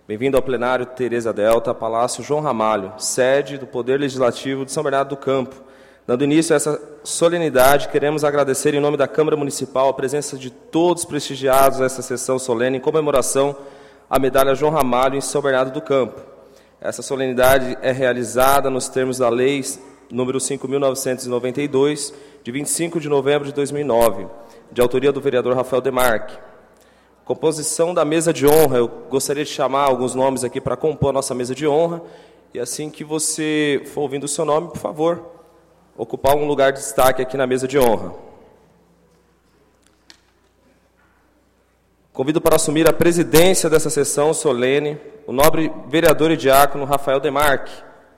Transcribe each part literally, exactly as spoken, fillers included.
Bem-vindo ao plenário Teresa Delta, Palácio João Ramalho, sede do Poder Legislativo de São Bernardo do Campo. Dando início a essa solenidade, queremos agradecer em nome da Câmara Municipal a presença de todos prestigiados nessa sessão solene em comemoração à Medalha João Ramalho em São Bernardo do Campo. Essa solenidade é realizada nos termos da Lei número cinco mil novecentos e noventa e dois, de vinte e cinco de novembro de dois mil e nove, de autoria do vereador Rafael Demarque. Composição da mesa de honra. Eu gostaria de chamar alguns nomes aqui para compor a nossa mesa de honra. E assim que você for ouvindo o seu nome, por favor, ocupar um lugar de destaque aqui na mesa de honra. Convido para assumir a presidência dessa sessão solene o nobre vereador e diácono Rafael Demarque.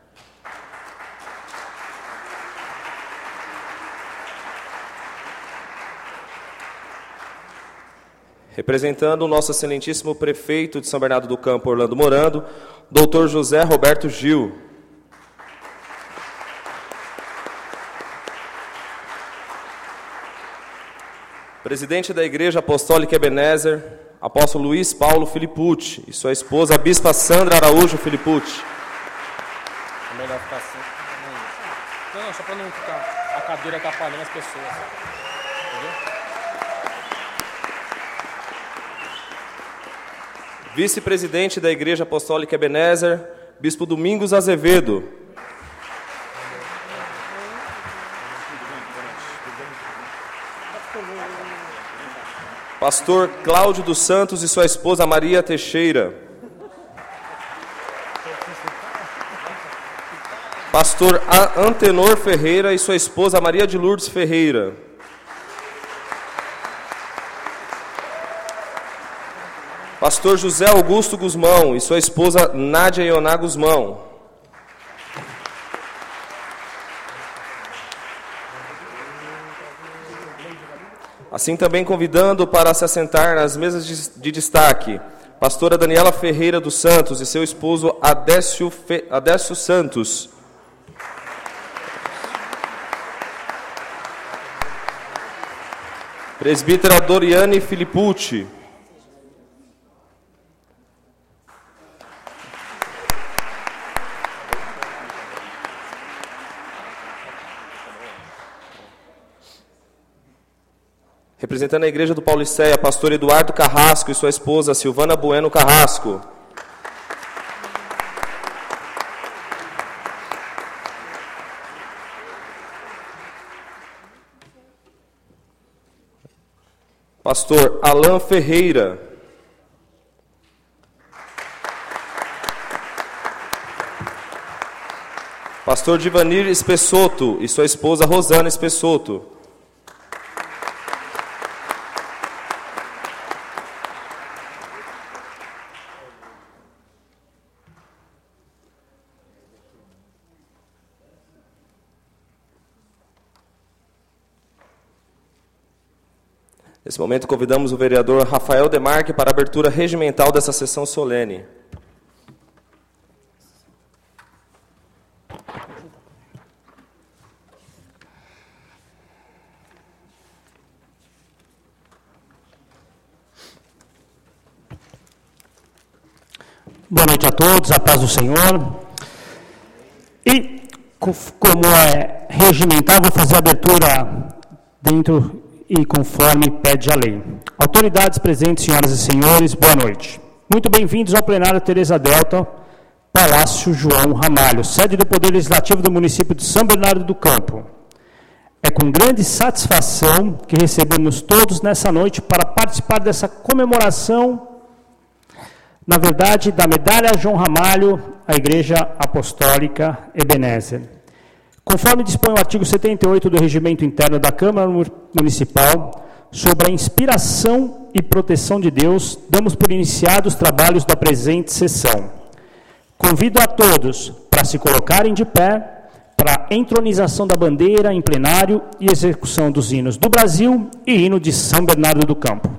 Representando o nosso excelentíssimo prefeito de São Bernardo do Campo, Orlando Morando, doutor José Roberto Gil. Presidente da Igreja Apostólica Ebenezer, apóstolo Luiz Paulo Filipucci, e sua esposa, a bispa Sandra Araújo Filipucci. É melhor ficar assim. Não, não, só para não ficar a cadeira atrapalhando as pessoas. Entendeu? Vice-presidente da Igreja Apostólica Ebenezer, bispo Domingos Azevedo. Pastor Cláudio dos Santos e sua esposa Maria Teixeira. Pastor Antenor Ferreira e sua esposa Maria de Lourdes Ferreira. Pastor José Augusto Guzmão e sua esposa Nádia Ioná Guzmão. Assim também convidando para se assentar nas mesas de, de destaque, pastora Daniela Ferreira dos Santos e seu esposo Adécio, Fe, Adécio Santos. Presbítera Doriane Filipucci. Representando a Igreja do Pauliceia, pastor Eduardo Carrasco e sua esposa Silvana Bueno Carrasco. Pastor Alain Ferreira. Pastor Divanir Espessoto e sua esposa Rosana Espessoto. Nesse momento, convidamos o vereador Rafael Demarque para a abertura regimental dessa sessão solene. Boa noite a todos, a paz do Senhor. E, como é regimental, vou fazer a abertura dentro e conforme pede a lei. Autoridades presentes, senhoras e senhores, boa noite. Muito bem-vindos ao plenário Teresa Delta, Palácio João Ramalho, sede do Poder Legislativo do município de São Bernardo do Campo. É com grande satisfação que recebemos todos nessa noite para participar dessa comemoração, na verdade, da Medalha João Ramalho à Igreja Apostólica Ebenezer. Conforme dispõe o artigo setenta e oito do Regimento Interno da Câmara Municipal, sobre a inspiração e proteção de Deus, damos por iniciados os trabalhos da presente sessão. Convido a todos para se colocarem de pé para a entronização da bandeira em plenário e execução dos hinos do Brasil e hino de São Bernardo do Campo.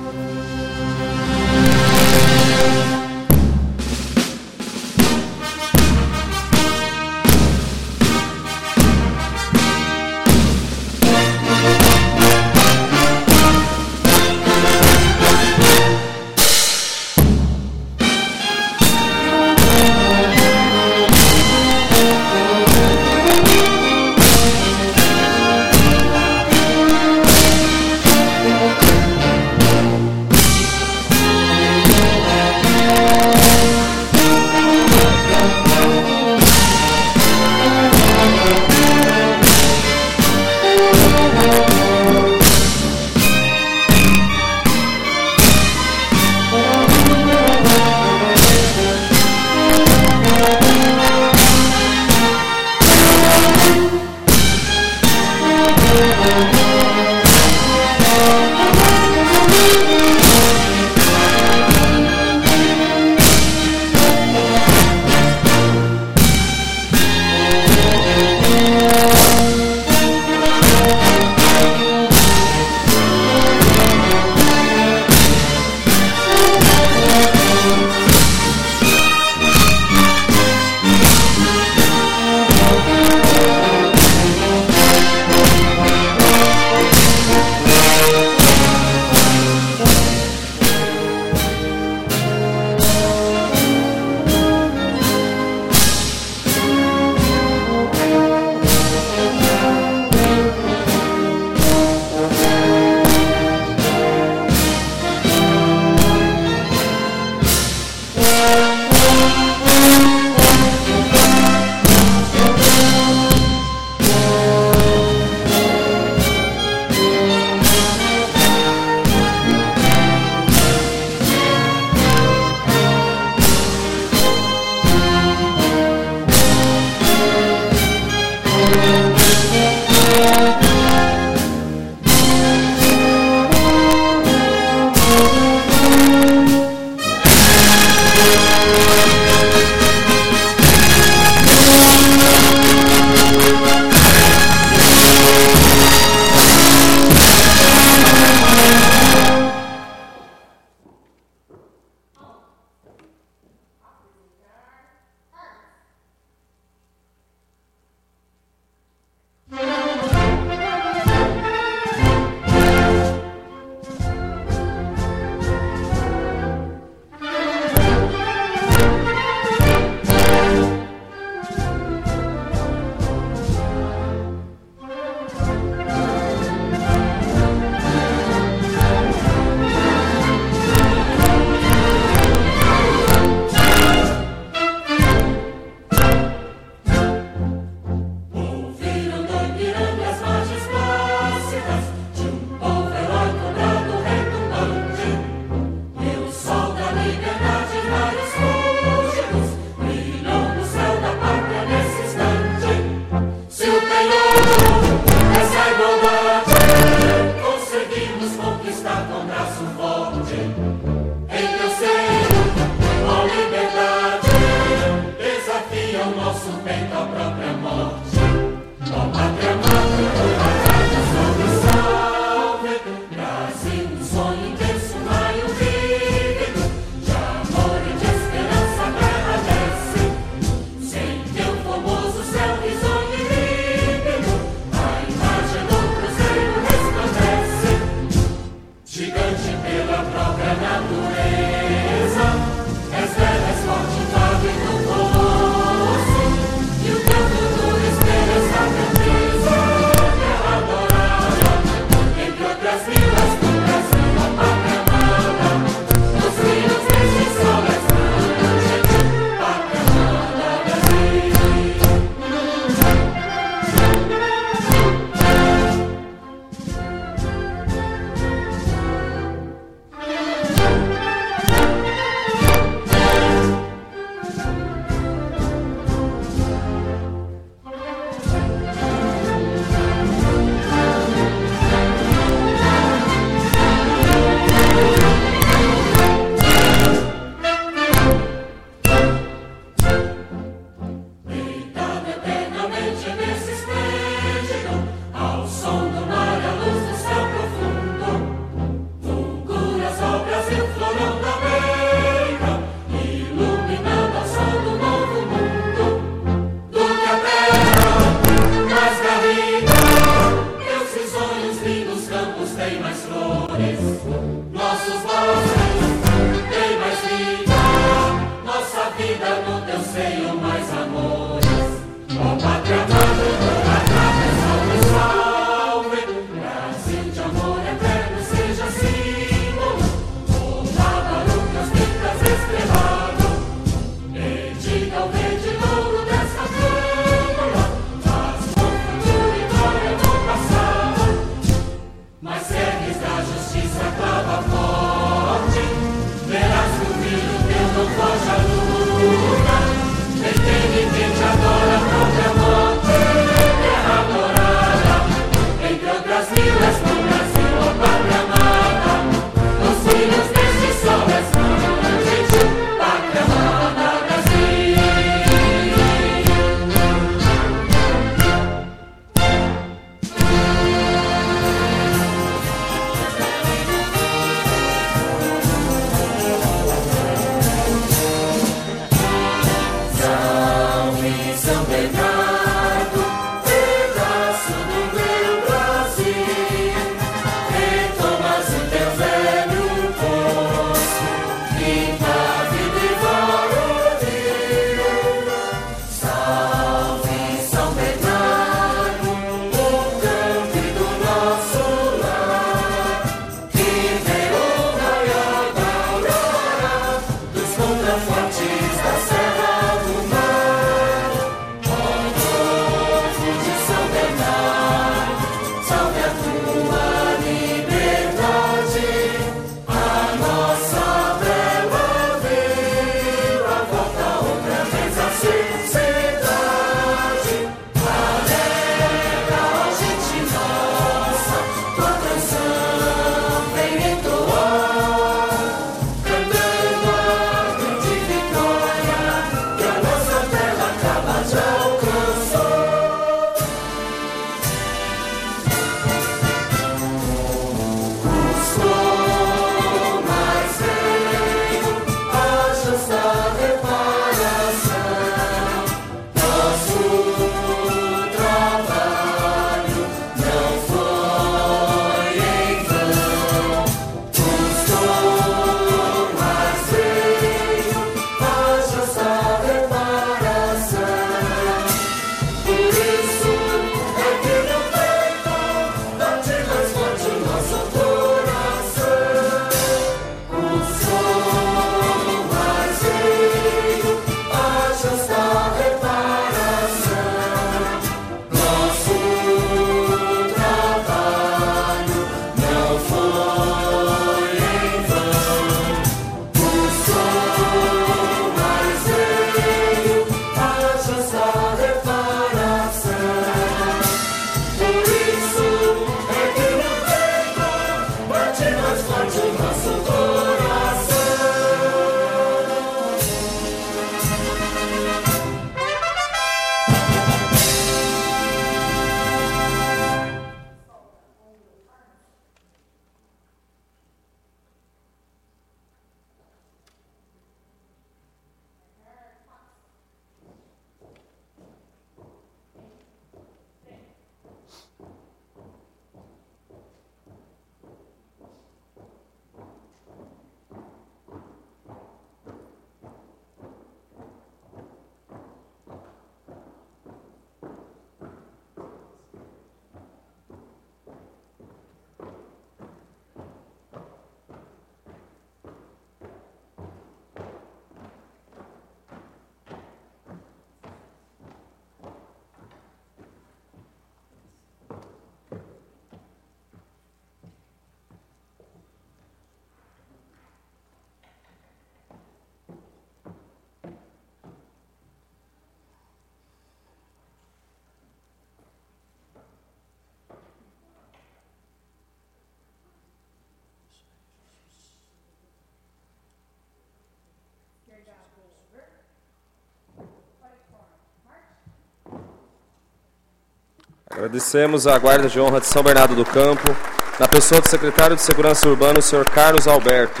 Agradecemos a Guarda de Honra de São Bernardo do Campo, na pessoa do secretário de Segurança Urbana, o senhor Carlos Alberto.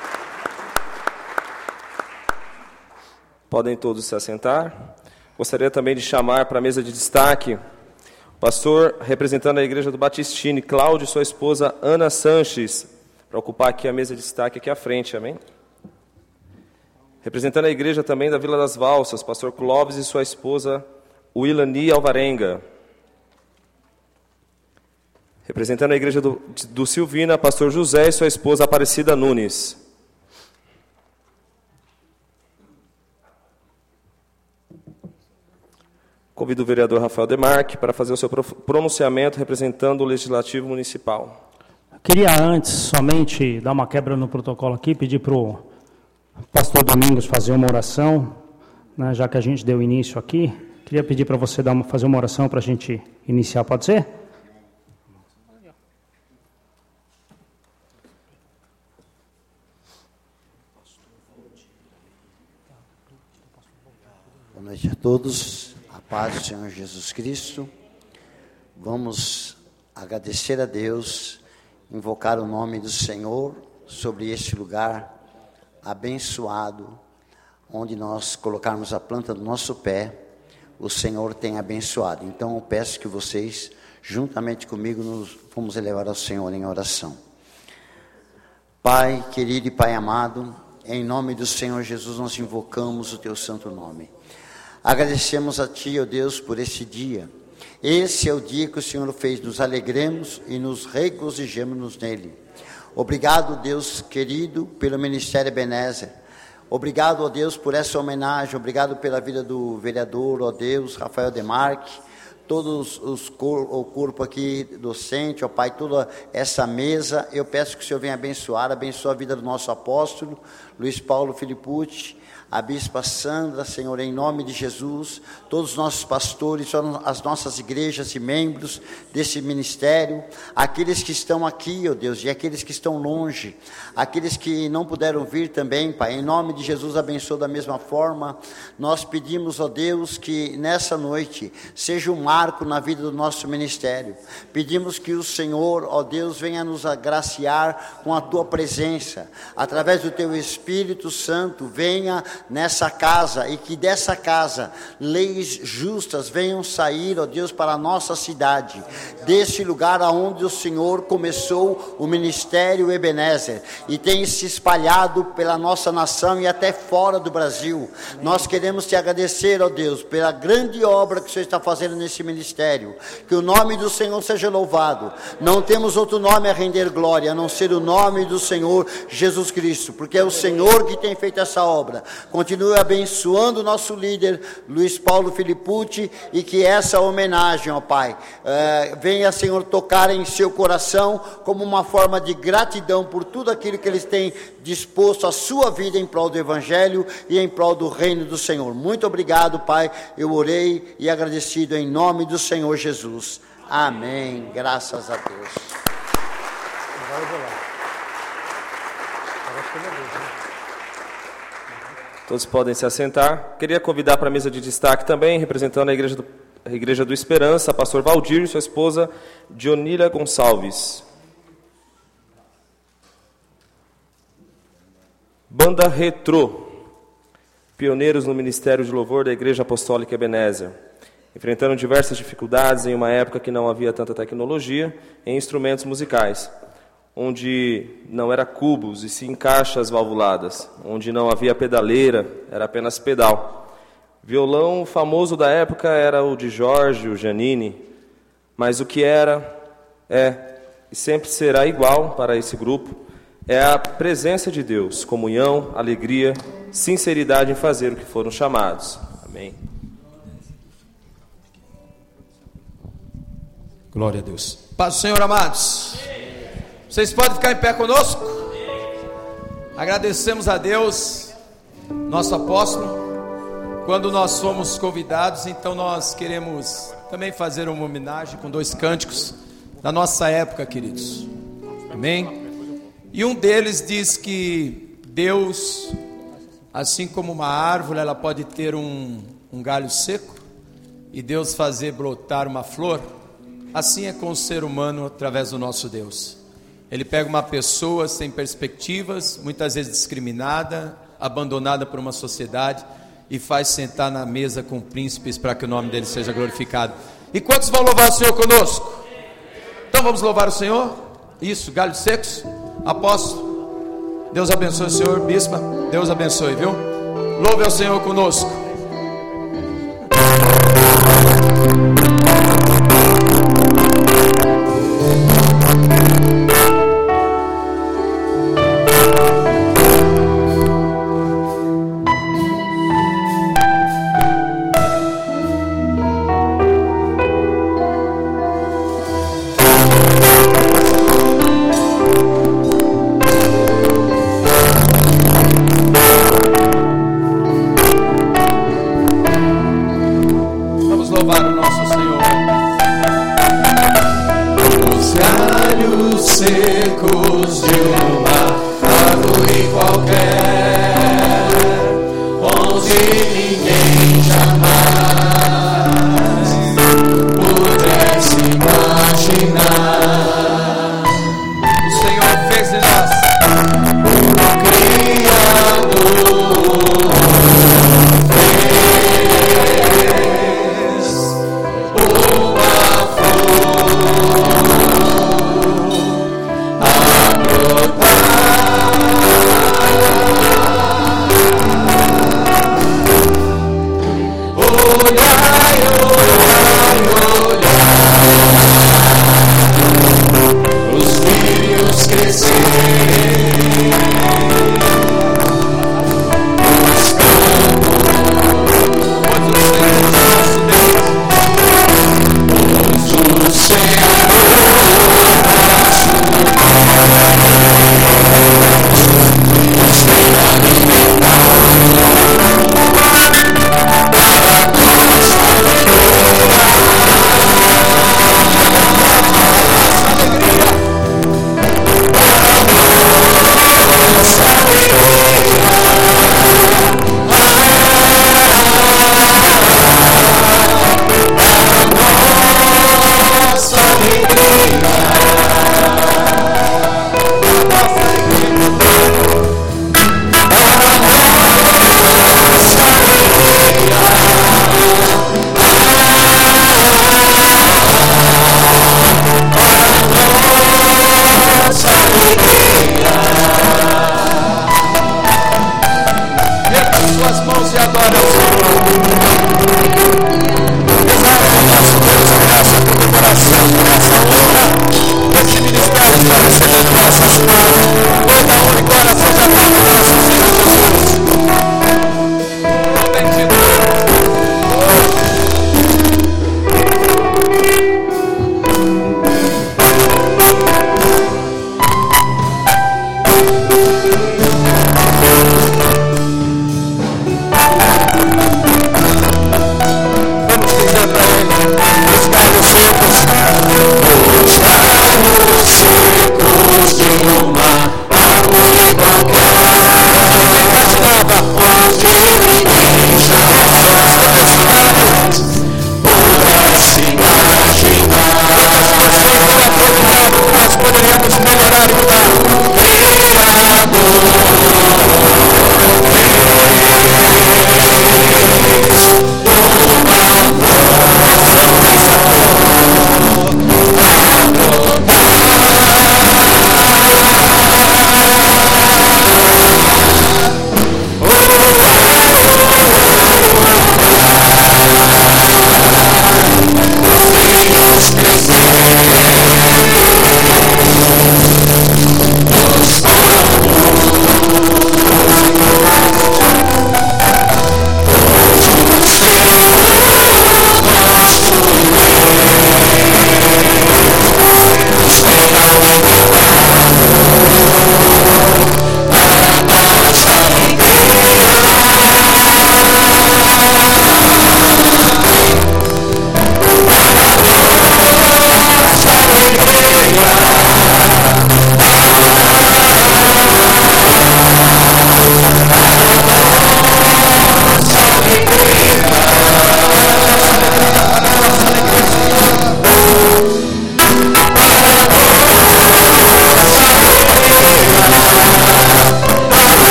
Podem todos se assentar. Gostaria também de chamar para a mesa de destaque o pastor representando a Igreja do Batistini, Cláudio e sua esposa Ana Sanches, para ocupar aqui a mesa de destaque aqui à frente, amém? Representando a igreja também da Vila das Valsas, pastor Clóvis e sua esposa, Wilani Alvarenga. Representando a igreja do, do Silvina, pastor José e sua esposa Aparecida Nunes. Convido o vereador Rafael Demarque para fazer o seu pronunciamento representando o Legislativo Municipal. Queria antes somente dar uma quebra no protocolo aqui, pedir para o pastor Domingos fazer uma oração, né, já que a gente deu início aqui. Queria pedir para você dar uma, fazer uma oração para a gente iniciar, pode ser? Boa noite a todos. Paz do Senhor Jesus Cristo. Vamos agradecer a Deus, invocar o nome do Senhor sobre este lugar abençoado, onde nós colocarmos a planta do nosso pé, o Senhor tem abençoado. Então eu peço que vocês, juntamente comigo, nos vamos elevar ao Senhor em oração. Pai querido e Pai amado, em nome do Senhor Jesus nós invocamos o teu santo nome. Agradecemos a Ti, ó Deus, por esse dia. Esse é o dia que o Senhor fez, nos alegremos e nos regozijemos nele. Obrigado, Deus querido, pelo Ministério Ebenezer. Obrigado, ó Deus, por essa homenagem. Obrigado pela vida do vereador, ó Deus, Rafael Demarque. Todos os cor, o corpo aqui docente, ó Pai, toda essa mesa. Eu peço que o Senhor venha abençoar, abençoe a vida do nosso apóstolo, Luiz Paulo Filipucci, a Bispa Sandra, Senhor, em nome de Jesus, todos os nossos pastores, as nossas igrejas e membros desse ministério, aqueles que estão aqui, ó Deus, e aqueles que estão longe, aqueles que não puderam vir também, Pai, em nome de Jesus, abençoa da mesma forma. Nós pedimos, ó Deus, que nessa noite seja um marco na vida do nosso ministério. Pedimos que o Senhor, ó Deus, venha nos agraciar com a Tua presença, através do Teu Espírito Santo, venha nessa casa, e que dessa casa leis justas venham sair, ó Deus, para a nossa cidade, desse lugar aonde o Senhor começou o ministério Ebenezer, e tem se espalhado pela nossa nação e até fora do Brasil. Nós queremos te agradecer, ó Deus, pela grande obra que o Senhor está fazendo nesse ministério, que o nome do Senhor seja louvado. Não temos outro nome a render glória, a não ser o nome do Senhor Jesus Cristo, porque é o Senhor que tem feito essa obra. Continue abençoando o nosso líder, Luiz Paulo Filipucci, e que essa homenagem, ó Pai, eh, venha, Senhor, tocar em seu coração como uma forma de gratidão por tudo aquilo que eles têm disposto a sua vida em prol do Evangelho e em prol do reino do Senhor. Muito obrigado, Pai, eu orei e agradecido em nome do Senhor Jesus. Amém, graças a Deus. Agora eu vou lá. Agora acho que eu vou ver, né? Todos podem se assentar. Queria convidar para a mesa de destaque também, representando a Igreja do, a Igreja do Esperança, pastor Valdir e sua esposa Dionília Gonçalves. Banda Retrô, pioneiros no Ministério de Louvor da Igreja Apostólica Ebenezer, enfrentando diversas dificuldades em uma época que não havia tanta tecnologia em instrumentos musicais, onde não era cubos e sim caixas valvuladas, onde não havia pedaleira, era apenas pedal. Violão famoso da época era o de Jorge, o Giannini, mas o que era, é e sempre será igual para esse grupo, é a presença de Deus, comunhão, alegria, sinceridade em fazer o que foram chamados. Amém. Glória a Deus. Paz do Senhor, amados. Vocês podem ficar em pé conosco? Agradecemos a Deus, nosso apóstolo. Quando nós fomos convidados, então nós queremos também fazer uma homenagem com dois cânticos da nossa época, queridos. Amém? E um deles diz que Deus, assim como uma árvore, ela pode ter um, um galho seco e Deus fazer brotar uma flor. Assim é com o ser humano através do nosso Deus. Ele pega uma pessoa sem perspectivas, muitas vezes discriminada, abandonada por uma sociedade, e faz sentar na mesa com príncipes para que o nome dele seja glorificado. E quantos vão louvar o Senhor conosco? Então vamos louvar o Senhor? Isso, galhos secos. Apóstolo, Deus abençoe o senhor. Bispa, Deus abençoe, viu? Louve ao Senhor conosco.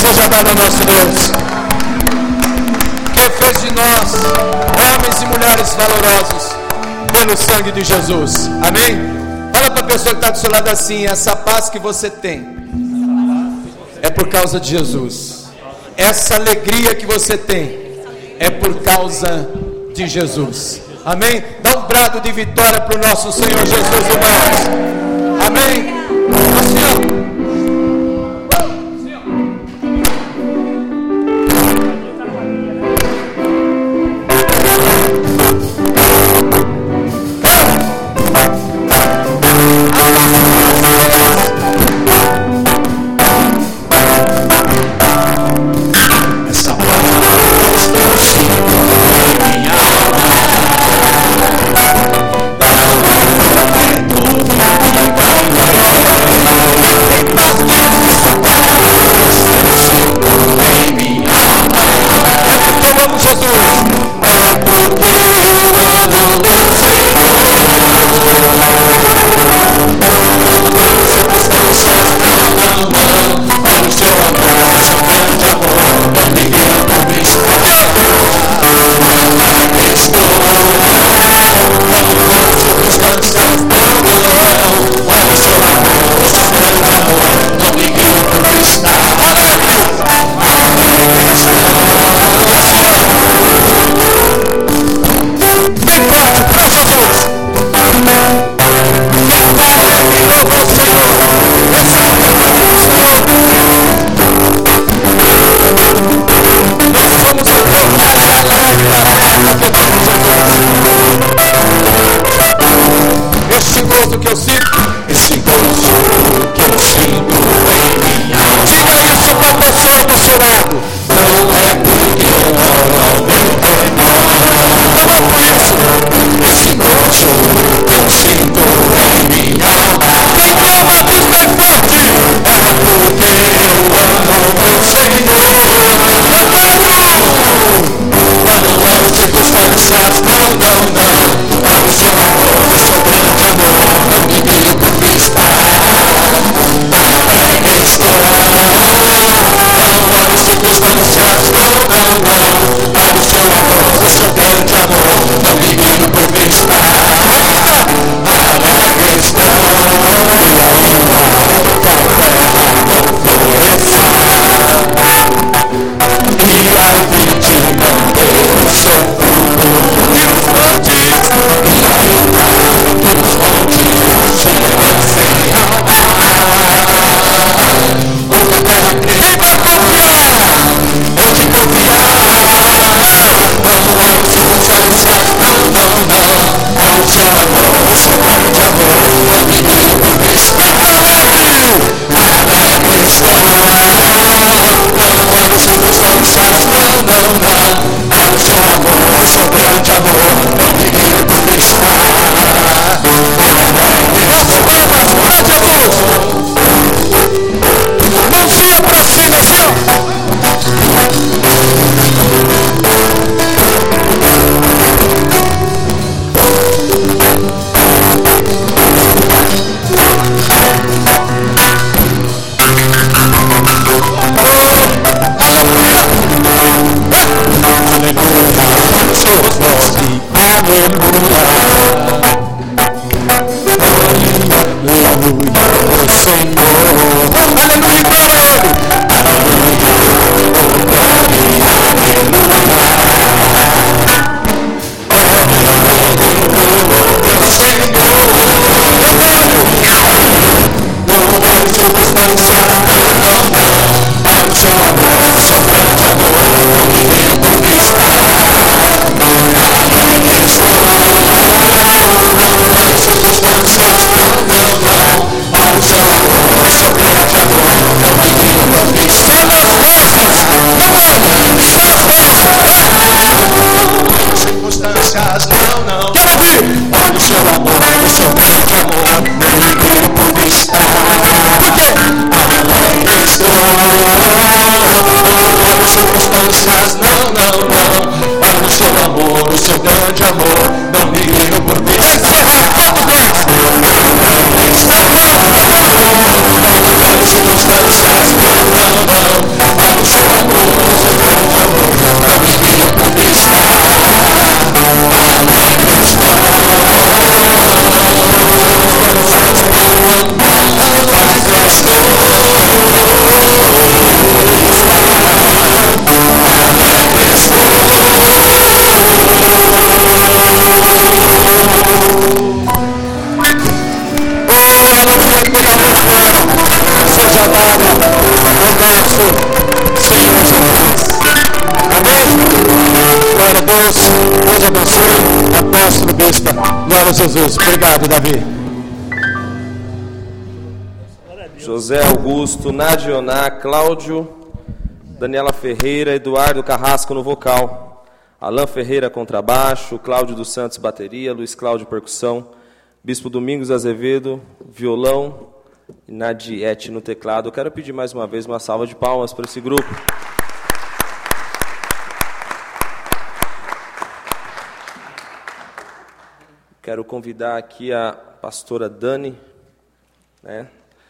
seja dado ao nosso Deus, que fez de nós homens e mulheres valorosos pelo sangue de Jesus. Amém? Fala para a pessoa que está do seu lado assim: essa paz que você tem é por causa de Jesus. Essa alegria que você tem é por causa de Jesus. Amém? Dá um brado de vitória para o nosso Senhor Jesus, irmãos. Amém? Assim, ó. Amor, o seu grande amor, meu inimigo conquistar. Por quê? seja com vocês. Amém? Glória a Deus. Deus abençoe. Apóstolo Bispo. Glória a Jesus. Obrigado, Davi. José Augusto, Nadioná, Cláudio, Daniela Ferreira, Eduardo Carrasco no vocal, Alain Ferreira contrabaixo, Cláudio dos Santos bateria, Luiz Cláudio percussão, Bispo Domingos Azevedo, violão e Nadiete no teclado. Eu quero pedir mais uma vez uma salva de palmas para esse grupo. Quero convidar aqui a pastora Dani, né?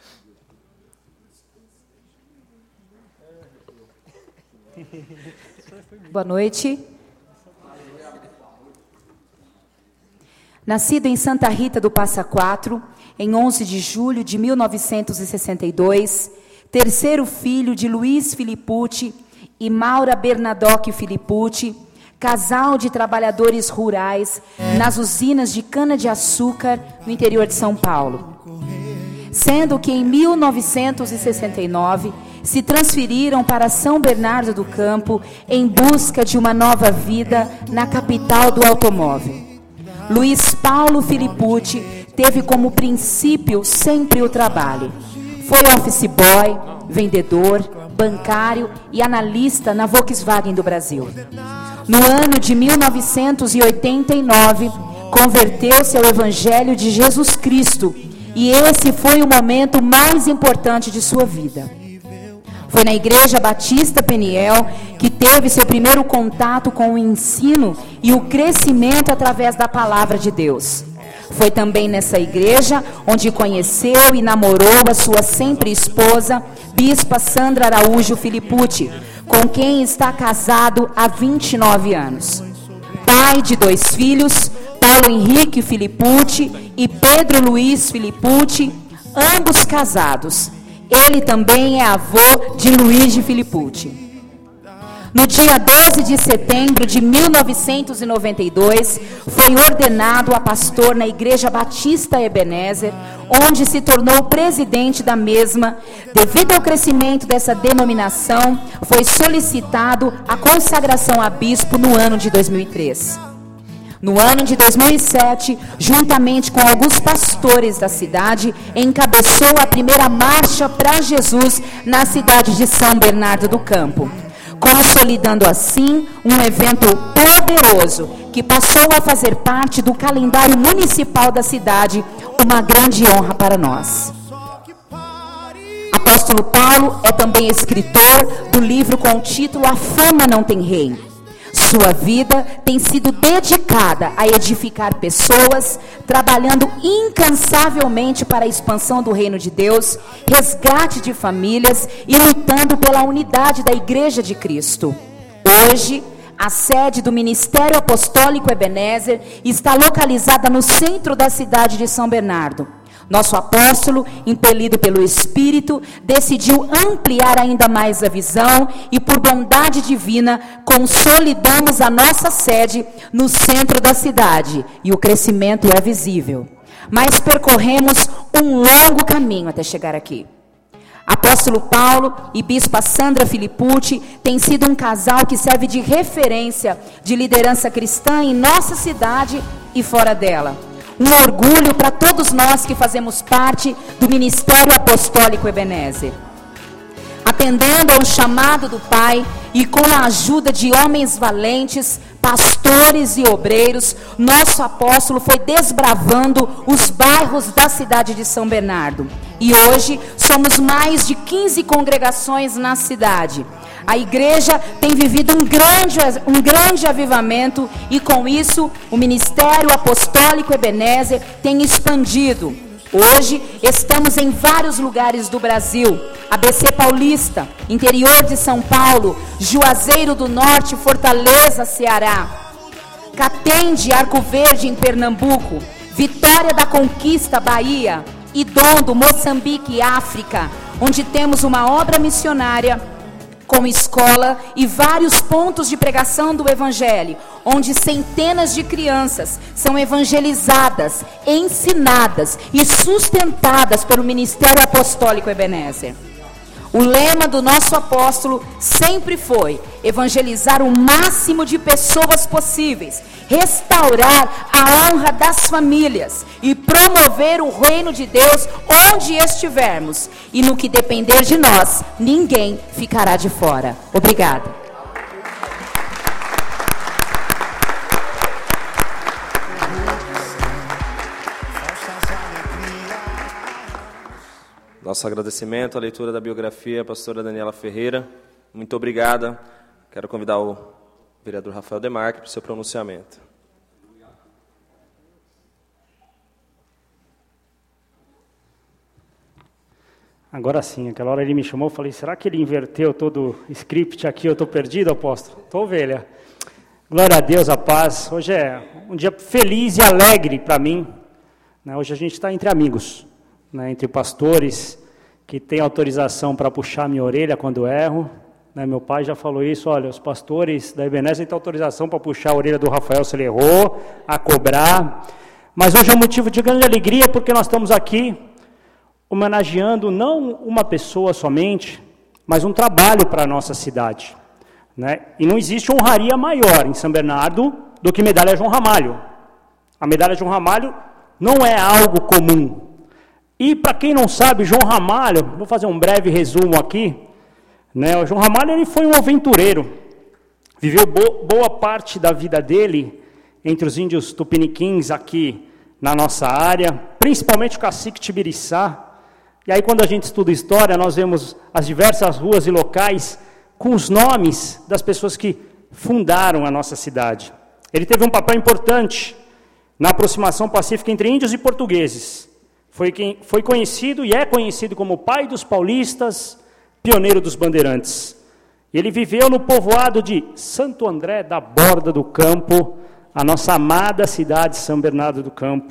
Boa noite. Nascido em Santa Rita do Passa Quatro, em onze de julho de mil novecentos e sessenta e dois, terceiro filho de Luiz Filipucci e Maura Bernadotte Filipucci, casal de trabalhadores rurais nas usinas de cana-de-açúcar no interior de São Paulo. Sendo que em mil novecentos e sessenta e nove se transferiram para São Bernardo do Campo em busca de uma nova vida na capital do automóvel. Luiz Paulo Filipucci teve como princípio sempre o trabalho. Foi office boy, vendedor, bancário e analista na Volkswagen do Brasil. No ano de mil novecentos e oitenta e nove, converteu-se ao Evangelho de Jesus Cristo, e esse foi o momento mais importante de sua vida. Foi na Igreja Batista Peniel que teve seu primeiro contato com o ensino e o crescimento através da palavra de Deus. Foi também nessa igreja onde conheceu e namorou a sua sempre esposa, Bispa Sandra Araújo Filipucci, com quem está casado há vinte e nove anos. Pai de dois filhos, Paulo Henrique Filipucci e Pedro Luiz Filipucci, ambos casados. Ele também é avô de Luigi Filipucci. No dia doze de setembro de mil novecentos e noventa e dois, foi ordenado a pastor na Igreja Batista Ebenezer, onde se tornou presidente da mesma. Devido ao crescimento dessa denominação, foi solicitado a consagração a bispo no ano de dois mil e três. No ano de dois mil e sete, juntamente com alguns pastores da cidade, encabeçou a primeira marcha para Jesus na cidade de São Bernardo do Campo, consolidando assim um evento poderoso que passou a fazer parte do calendário municipal da cidade, uma grande honra para nós. Apóstolo Paulo é também escritor do livro com o título A Fama Não Tem Rei. Sua vida tem sido dedicada a edificar pessoas, trabalhando incansavelmente para a expansão do reino de Deus, resgate de famílias e lutando pela unidade da Igreja de Cristo. Hoje, a sede do Ministério Apostólico Ebenezer está localizada no centro da cidade de São Bernardo. Nosso apóstolo, impelido pelo Espírito, decidiu ampliar ainda mais a visão e, por bondade divina, consolidamos a nossa sede no centro da cidade e o crescimento é visível. Mas percorremos um longo caminho até chegar aqui. Apóstolo Paulo e Bispa Sandra Filipucci têm sido um casal que serve de referência de liderança cristã em nossa cidade e fora dela. Um orgulho para todos nós que fazemos parte do Ministério Apostólico Ebenezer. Atendendo ao chamado do Pai e com a ajuda de homens valentes, pastores e obreiros, nosso apóstolo foi desbravando os bairros da cidade de São Bernardo. E hoje somos mais de quinze congregações na cidade. A igreja tem vivido um grande, um grande avivamento e com isso o Ministério Apostólico Ebenezer tem expandido. Hoje estamos em vários lugares do Brasil. A B C Paulista, interior de São Paulo, Juazeiro do Norte, Fortaleza, Ceará. Catende, Arco Verde em Pernambuco. Vitória da Conquista, Bahia. Idondo, Moçambique, África, onde temos uma obra missionária com escola e vários pontos de pregação do Evangelho, onde centenas de crianças são evangelizadas, ensinadas e sustentadas pelo Ministério Apostólico Ebenezer. O O lema do nosso apóstolo sempre foi evangelizar o máximo de pessoas possíveis, restaurar a honra das famílias e promover o reino de Deus onde estivermos. E no que depender de nós, ninguém ficará de fora. Obrigada. Nosso agradecimento à leitura da biografia, a pastora Daniela Ferreira. Muito obrigada. Quero convidar o vereador Rafael Demarque para o seu pronunciamento. Agora sim, aquela hora ele me chamou, eu falei, será que ele inverteu todo o script aqui? Eu estou perdido, apóstolo? Estou ovelha. Glória a Deus, a paz. Hoje é um dia feliz e alegre para mim. Hoje a gente está entre amigos. Né, entre pastores que têm autorização para puxar minha orelha quando erro. Né, meu pai já falou isso, olha, os pastores da Ebenezer têm autorização para puxar a orelha do Rafael se ele errou, a cobrar. Mas hoje é um motivo de grande alegria porque nós estamos aqui homenageando não uma pessoa somente, mas um trabalho para a nossa cidade. Né? E não existe honraria maior em São Bernardo do que medalha João Ramalho. A medalha João Ramalho não é algo comum. E para quem não sabe, João Ramalho, vou fazer um breve resumo aqui, né? O João Ramalho ele foi um aventureiro, viveu bo- boa parte da vida dele entre os índios tupiniquins aqui na nossa área, principalmente o cacique Tibiriçá. E aí quando a gente estuda história, nós vemos as diversas ruas e locais com os nomes das pessoas que fundaram a nossa cidade. Ele teve um papel importante na aproximação pacífica entre índios e portugueses. Foi, quem, foi conhecido e é conhecido como o pai dos paulistas, pioneiro dos bandeirantes. Ele viveu no povoado de Santo André da Borda do Campo, a nossa amada cidade de São Bernardo do Campo.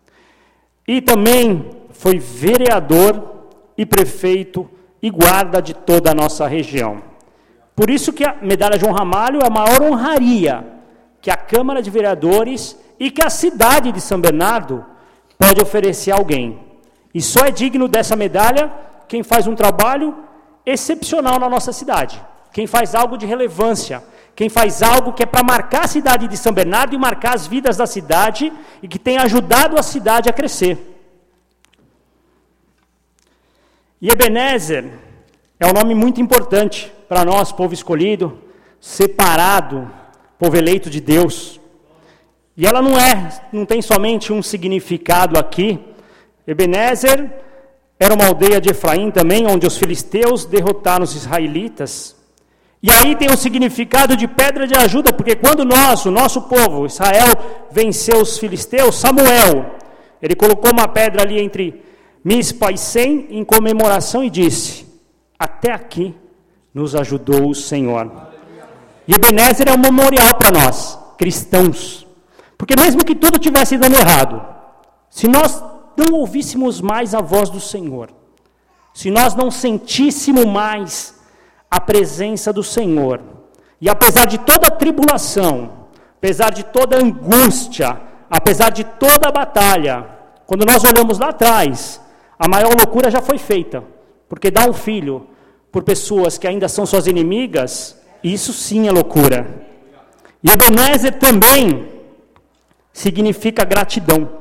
E também foi vereador e prefeito e guarda de toda a nossa região. Por isso que a medalha João Ramalho é a maior honraria que a Câmara de Vereadores e que a cidade de São Bernardo pode oferecer a alguém. E só é digno dessa medalha quem faz um trabalho excepcional na nossa cidade. Quem faz algo de relevância. Quem faz algo que é para marcar a cidade de São Bernardo e marcar as vidas da cidade e que tem ajudado a cidade a crescer. E Ebenezer é um nome muito importante para nós, povo escolhido, separado, povo eleito de Deus. E ela não é, não tem somente um significado aqui. Ebenezer era uma aldeia de Efraim também, onde os filisteus derrotaram os israelitas. E aí tem um significado de pedra de ajuda, porque quando nós, o nosso povo, Israel, venceu os filisteus, Samuel, ele colocou uma pedra ali entre Mispa e Sem, em comemoração, e disse, até aqui nos ajudou o Senhor. E Ebenezer é um memorial para nós, cristãos. Porque mesmo que tudo tivesse dando errado, se nós não ouvíssemos mais a voz do Senhor, se nós não sentíssemos mais a presença do Senhor, e apesar de toda a tribulação, apesar de toda a angústia, apesar de toda a batalha, quando nós olhamos lá atrás, a maior loucura já foi feita, porque dar um filho por pessoas que ainda são suas inimigas, isso sim é loucura. E Ebenezer também significa gratidão.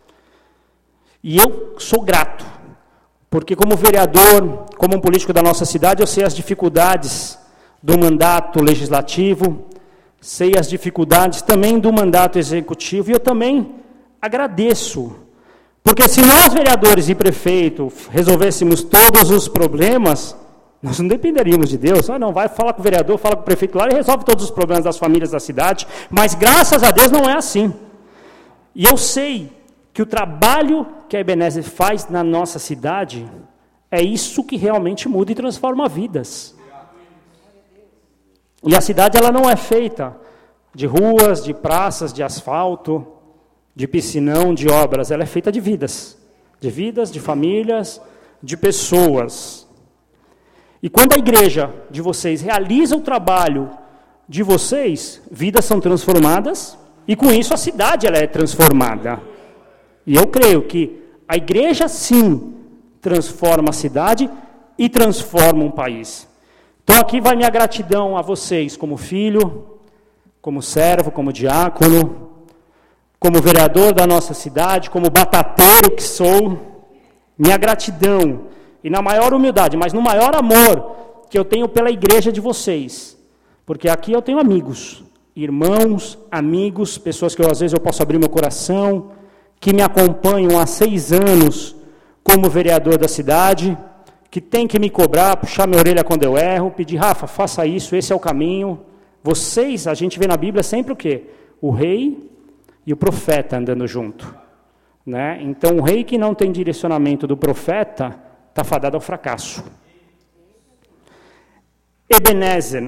E eu sou grato, porque como vereador, como um político da nossa cidade, eu sei as dificuldades do mandato legislativo, sei as dificuldades também do mandato executivo, e eu também agradeço. Porque se nós, vereadores e prefeito, resolvêssemos todos os problemas, nós não dependeríamos de Deus. Ah, não, vai falar com o vereador, fala com o prefeito lá e resolve todos os problemas das famílias da cidade. Mas graças a Deus não é assim. E eu sei que o trabalho que a Ebenezer faz na nossa cidade é isso que realmente muda e transforma vidas. E a cidade ela não é feita de ruas, de praças, de asfalto, de piscinão, de obras. Ela é feita de vidas. De vidas, de famílias, de pessoas. E quando a igreja de vocês realiza o trabalho de vocês, vidas são transformadas e com isso a cidade ela é transformada. E eu creio que a igreja sim transforma a cidade e transforma um país. Então aqui vai minha gratidão a vocês como filho, como servo, como diácono, como vereador da nossa cidade, como batateiro que sou, minha gratidão, e na maior humildade, mas no maior amor que eu tenho pela igreja de vocês, porque aqui eu tenho amigos, irmãos, amigos, pessoas que eu, às vezes eu posso abrir meu coração, que me acompanham há seis anos como vereador da cidade, que tem que me cobrar, puxar minha orelha quando eu erro, pedir, Rafa, faça isso, esse é o caminho. Vocês, a gente vê na Bíblia sempre o quê? O rei e o profeta andando junto. Né? Então, o rei que não tem direcionamento do profeta, está fadado ao fracasso. Ebenezer.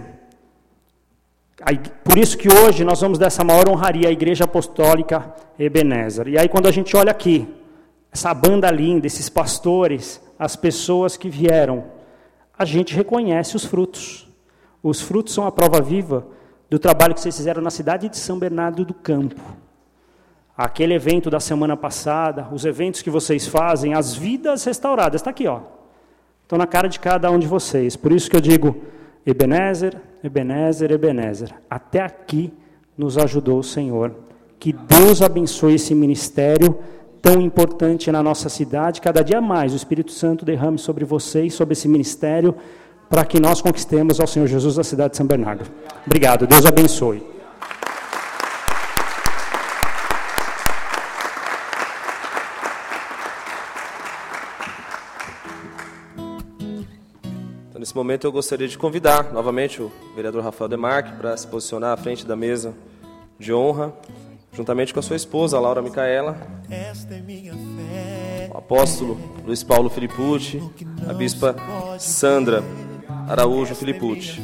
Por isso que hoje nós vamos dar essa maior honraria à Igreja Apostólica Ebenezer. E aí, quando a gente olha aqui, essa banda linda, esses pastores, as pessoas que vieram, a gente reconhece os frutos. Os frutos são a prova viva do trabalho que vocês fizeram na cidade de São Bernardo do Campo. Aquele evento da semana passada, os eventos que vocês fazem, as vidas restauradas, está aqui, ó. Estão na cara de cada um de vocês. Por isso que eu digo, Ebenezer, Ebenezer, Ebenezer. Até aqui nos ajudou o Senhor. Que Deus abençoe esse ministério tão importante na nossa cidade. Cada dia mais o Espírito Santo derrame sobre vocês, sobre esse ministério, para que nós conquistemos ao Senhor Jesus a cidade de São Bernardo. Obrigado, Deus abençoe. Então, nesse momento eu gostaria de convidar novamente o vereador Rafael Demarque para se posicionar à frente da mesa de honra, juntamente com a sua esposa, Laura Micaela, o apóstolo Luiz Paulo Filipucci, a bispa Sandra Araújo Filipucci.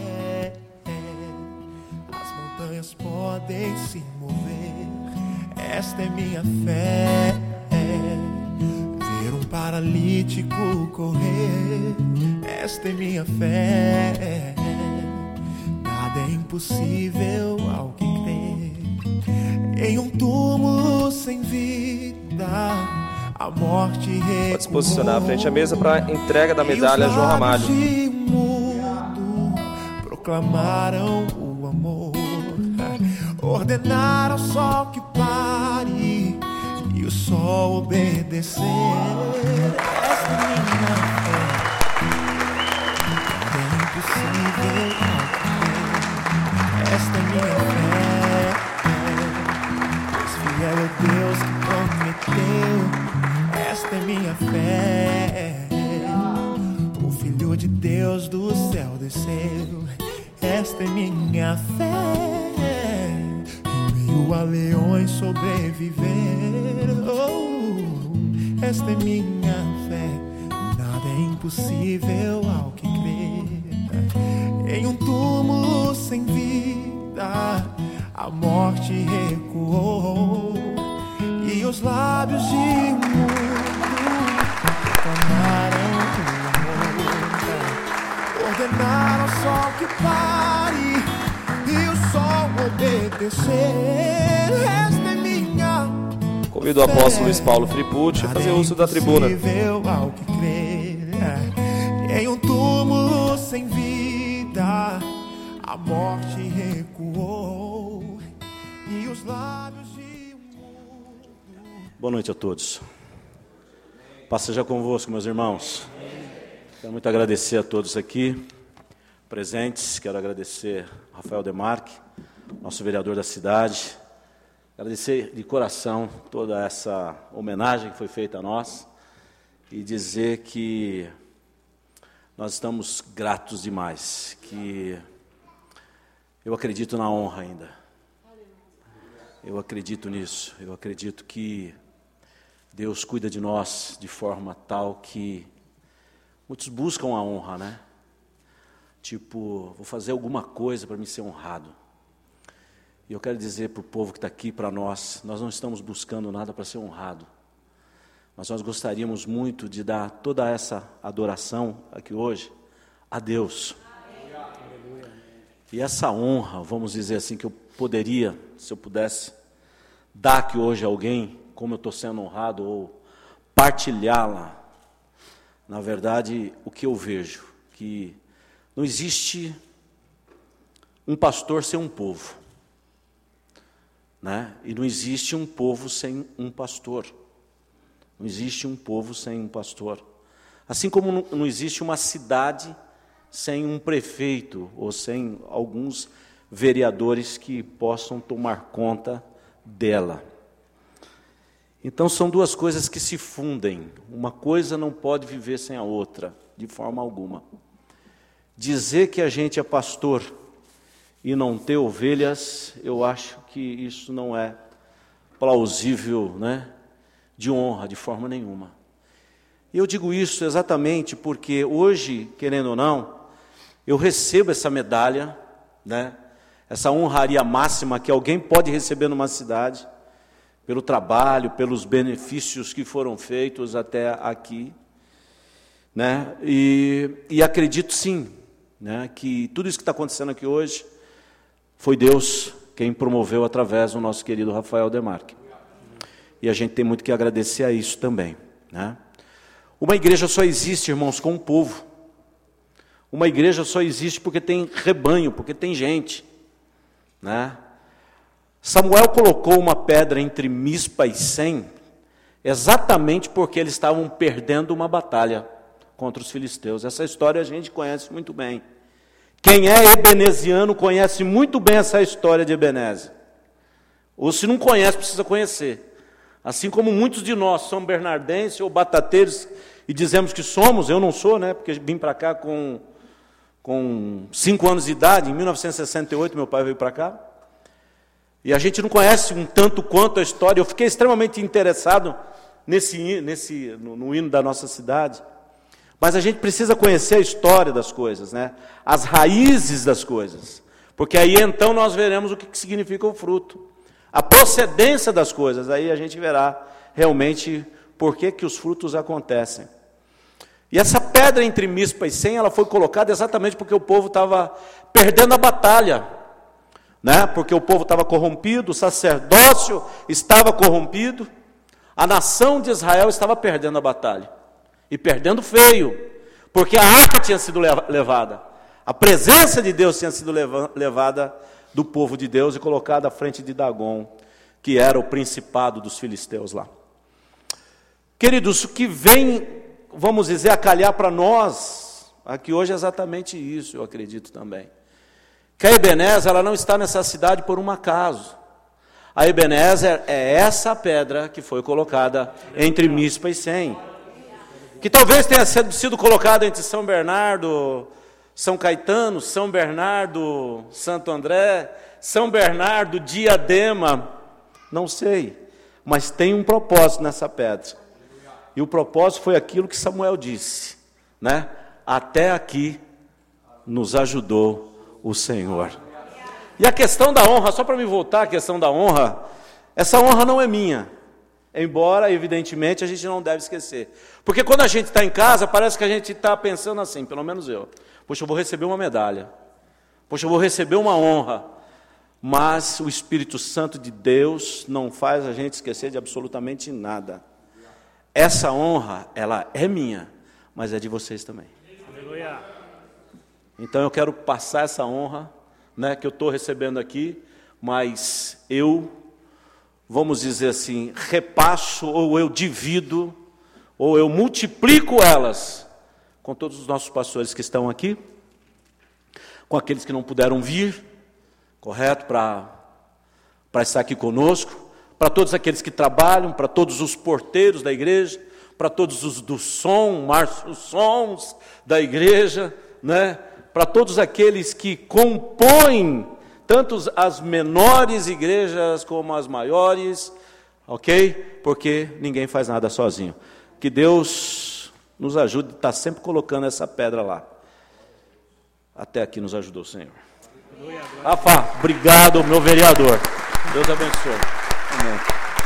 As montanhas podem se mover, esta é minha fé. Ver um paralítico correr, esta é minha fé. Nada é impossível ao que crê. Em um túmulo sem vida, a morte recuou. Pode se posicionar à frente à mesa para a entrega da medalha a João Ramalho. E o mundo proclamaram o amor, ordenaram ao sol que pare e o sol obedecer. Esta é minha fé. Nada é impossível ao que crê. Esta é minha fé. Fiel é Deus que prometeu, esta é minha fé. O Filho de Deus do céu desceu, esta é minha fé. Em meio a leões sobreviver, oh, esta é minha fé. Nada é impossível ao que crê. Em um túmulo sem vida, a morte recuou e os lábios de um mundo proclamaram o amor, ordenaram ao sol que pare e o sol obedecer. Esta é minha. Convido o apóstolo Luiz Paulo Filipucci a fazer uso da tribuna. Ao que crer, em um túmulo sem vida, a morte recuou e os lábios de um mundo. Boa noite a todos. Paz seja convosco, meus irmãos. Quero muito agradecer a todos aqui presentes. Quero agradecer a Rafael Demarque, nosso vereador da cidade. Agradecer de coração toda essa homenagem que foi feita a nós e dizer que nós estamos gratos demais, que eu acredito na honra ainda. Eu acredito nisso. Eu acredito que Deus cuida de nós de forma tal que muitos buscam a honra, né? Tipo, vou fazer alguma coisa para me ser honrado. E eu quero dizer para o povo que está aqui, para nós, nós não estamos buscando nada para ser honrado. Mas nós gostaríamos muito de dar toda essa adoração aqui hoje a Deus. E essa honra, vamos dizer assim, que eu poderia, se eu pudesse, dar aqui hoje a alguém, como eu estou sendo honrado, ou partilhá-la, na verdade, o que eu vejo, que não existe um pastor sem um povo, né? E não existe um povo sem um pastor. Não existe um povo sem um pastor. Assim como não, não existe uma cidade sem um prefeito ou sem alguns vereadores que possam tomar conta dela. Então são duas coisas que se fundem. Uma coisa não pode viver sem a outra, de forma alguma. Dizer que a gente é pastor e não ter ovelhas, eu acho que isso não é plausível, né, de honra, de forma nenhuma. E eu digo isso exatamente porque hoje, querendo ou não, eu recebo essa medalha, né, essa honraria máxima que alguém pode receber numa cidade, pelo trabalho, pelos benefícios que foram feitos até aqui, né, e, e acredito sim, né, que tudo isso que está acontecendo aqui hoje, foi Deus quem promoveu através do nosso querido Rafael Demarque. E a gente tem muito que agradecer a isso também, né? Uma igreja só existe, irmãos, com um povo. Uma igreja só existe porque tem rebanho, porque tem gente, né? Samuel colocou uma pedra entre Mispa e Sem, exatamente porque eles estavam perdendo uma batalha contra os filisteus. Essa história a gente conhece muito bem. Quem é ebeneziano conhece muito bem essa história de Ebenezer. Ou se não conhece, precisa conhecer. Assim como muitos de nós são bernardenses ou batateiros e dizemos que somos, eu não sou, né? Porque vim para cá com, com cinco anos de idade, em mil novecentos e sessenta e oito meu pai veio para cá. E a gente não conhece um tanto quanto a história. Eu fiquei extremamente interessado nesse, nesse, no, no hino da nossa cidade. Mas a gente precisa conhecer a história das coisas, né? As raízes das coisas. Porque aí então nós veremos o que significa o fruto. A procedência das coisas. Aí a gente verá realmente por que, que os frutos acontecem. E essa pedra entre Mispa e Sem, ela foi colocada exatamente porque o povo estava perdendo a batalha. Né? Porque o povo estava corrompido, o sacerdócio estava corrompido, a nação de Israel estava perdendo a batalha. E perdendo feio, porque a arca tinha sido levada, a presença de Deus tinha sido levada do povo de Deus e colocada à frente de Dagon, que era o principado dos filisteus lá. Queridos, o que vem, vamos dizer, a calhar para nós, aqui hoje é exatamente isso, eu acredito também. Que a Ebenezer, ela não está nessa cidade por um acaso. A Ebenezer é essa pedra que foi colocada entre Mispa e Sem. Que talvez tenha sido colocada entre São Bernardo, São Caetano, São Bernardo, Santo André, São Bernardo, Diadema, não sei, mas tem um propósito nessa pedra. E o propósito foi aquilo que Samuel disse, né? Até aqui nos ajudou o Senhor. E a questão da honra, só para me voltar à questão da honra, essa honra não é minha. Embora, evidentemente, a gente não deve esquecer. Porque quando a gente está em casa, parece que a gente está pensando assim, pelo menos eu. Poxa, eu vou receber uma medalha. Poxa, eu vou receber uma honra. Mas o Espírito Santo de Deus não faz a gente esquecer de absolutamente nada. Essa honra, ela é minha, mas é de vocês também. Aleluia. Então eu quero passar essa honra, né, que eu estou recebendo aqui, mas eu... vamos dizer assim, repasso, ou eu divido, ou eu multiplico elas com todos os nossos pastores que estão aqui, com aqueles que não puderam vir, correto, para para estar aqui conosco, para todos aqueles que trabalham, para todos os porteiros da igreja, para todos os do som, os sons da igreja, né? Para todos aqueles que compõem tanto as menores igrejas como as maiores, ok? Porque ninguém faz nada sozinho. Que Deus nos ajude a estar sempre colocando essa pedra lá. Até aqui nos ajudou o Senhor. Rafa, obrigado, meu vereador. Deus abençoe. Amém.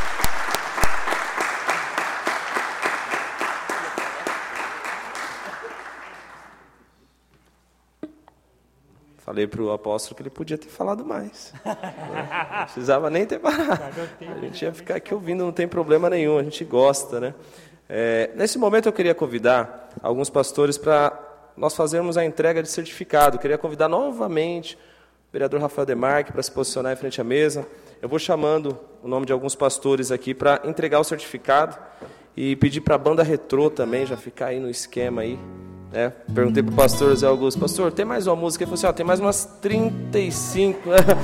Falei para o apóstolo que ele podia ter falado mais. Não precisava nem ter parado. A gente ia ficar aqui ouvindo, não tem problema nenhum, a gente gosta, né? É, nesse momento eu queria convidar alguns pastores para nós fazermos a entrega de certificado. Eu queria convidar novamente o vereador Rafael Demarque para se posicionar em frente à mesa. Eu vou chamando o nome de alguns pastores aqui para entregar o certificado e pedir para a banda Retrô também já ficar aí no esquema aí. É, perguntei para o pastor José Augusto, pastor, tem mais uma música? Ele falou assim, ó, tem mais umas trinta e cinco.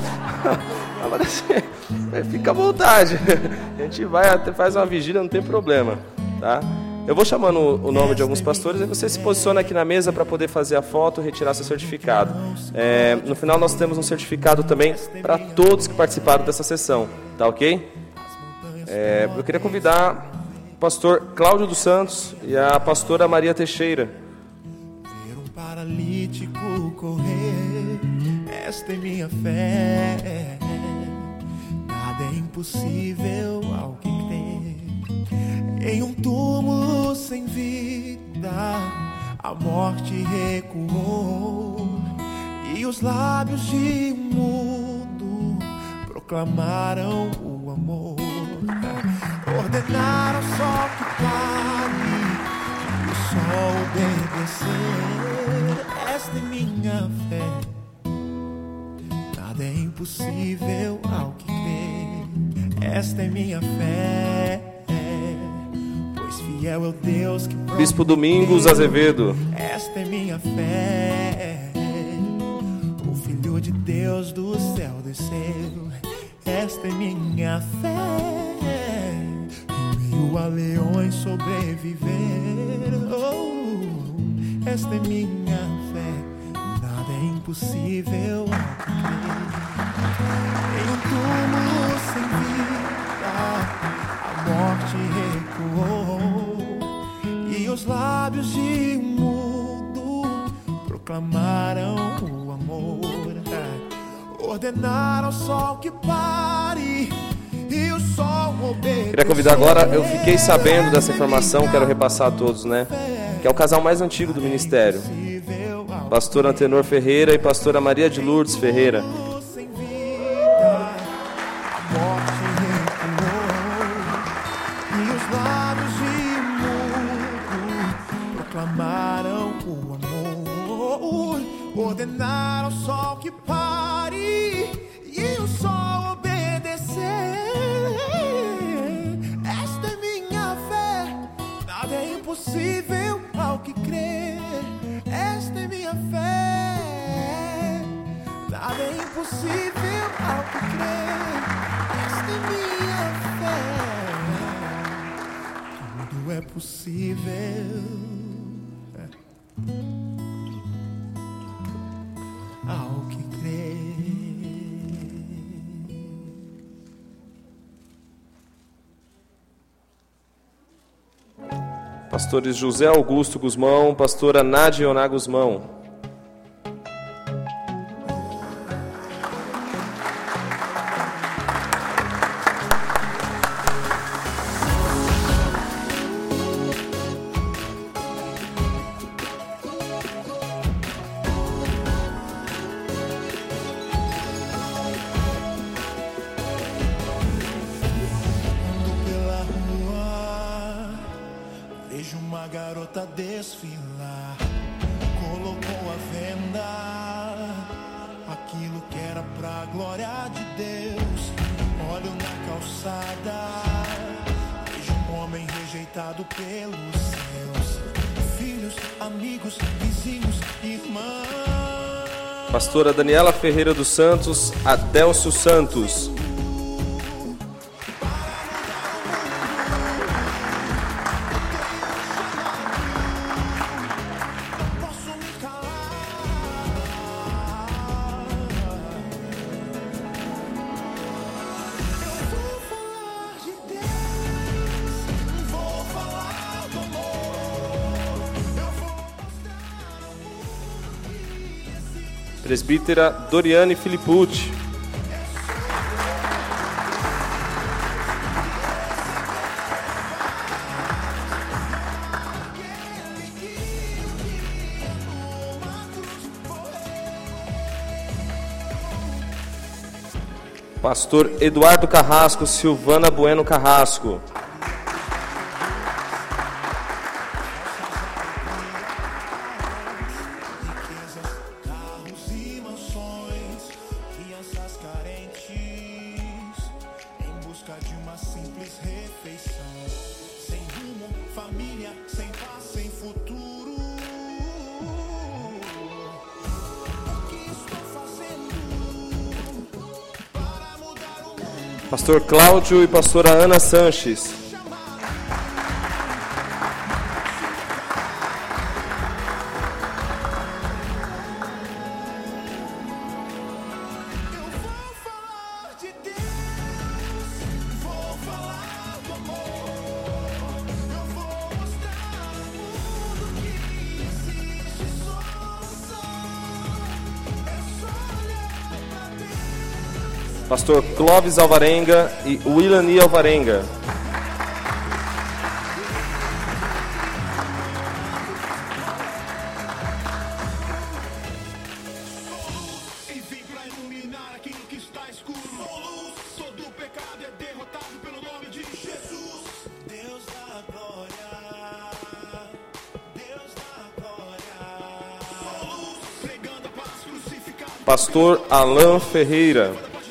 Fica à vontade. A gente vai até faz uma vigília, não tem problema, tá? Eu vou chamando o nome de alguns pastores e você se posiciona aqui na mesa para poder fazer a foto e retirar seu certificado. É, no final nós temos um certificado também para todos que participaram dessa sessão, tá ok? É, eu queria convidar o pastor Cláudio dos Santos e a pastora Maria Teixeira. Ver um paralítico correr, esta é minha fé. Nada é impossível ao que crê. Em um túmulo sem vida, a morte recuou, e os lábios de um mudo proclamaram o amor. Ordenaram o sol que pare, e o sol obedecer. Esta é minha fé. Nada é impossível ao que crê. Esta é minha fé. Fiel é o Deus que prometeu. Bispo Domingos Azevedo. Esta é minha fé. O Filho de Deus do céu desceu. Esta é minha fé. Em meio a leões sobreviver. Oh, esta é minha fé. Nada é impossível ao crer. Em um túmulo sem vida, a morte recuou, e os lábios de um mudo proclamaram o amor. Ordenaram o sol que pare, e o sol obedeceu. Queria convidar agora, eu fiquei sabendo dessa informação, quero repassar a todos, né? Que é o casal mais antigo do ministério. Pastor Antenor Ferreira e pastora Maria de Lourdes Ferreira. Ordenaram o sol que pare, e o sol obedecer. Esta é minha fé. Nada é impossível ao que crer. Esta é minha fé. Nada é impossível ao que crer. Esta é minha fé. Tudo é possível ao que crê. Pastores José Augusto Guzmão, pastora Nádia Oná Guzmão. Desfilar, colocou a venda, aquilo que era pra glória de Deus. Olho na calçada, vejo um homem rejeitado pelos seus filhos, amigos, vizinhos, irmãos. Pastora Daniela Ferreira dos Santos, Adélcio Santos. Presbítera Doriane Filipucci. Pastor Eduardo Carrasco, Silvana Bueno Carrasco. Pastor Cláudio e pastora Ana Sanches. Pastor Clóvis Alvarenga e Willani Alvarenga. Pastor Alain Ferreira.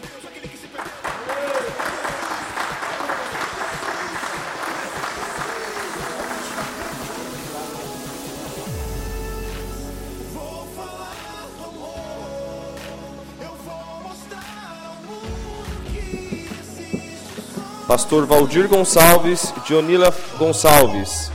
Pastor Valdir Gonçalves e Dionila Gonçalves.